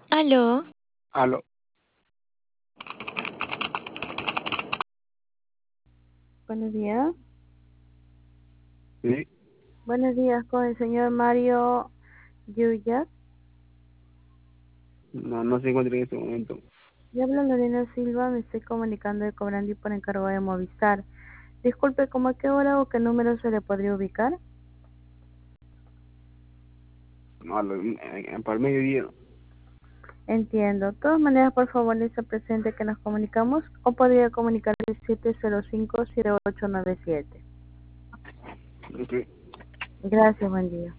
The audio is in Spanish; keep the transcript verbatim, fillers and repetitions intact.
Aló, Aló, Buenos días. sí, Buenos días con el señor Mario Yuya. no, no se encuentra en este momento. Yo hablo Lorena Silva, me estoy comunicando de Cobrandi por encargo de Movistar. Disculpe, ¿cómo a qué hora o qué número se le podría ubicar? No, a lo- en- en- para el mediodía. Entiendo. De todas maneras, por favor, le está presente que nos comunicamos o podría comunicar al siete cero cinco, cero ocho nueve siete. Ok. Gracias, buen día.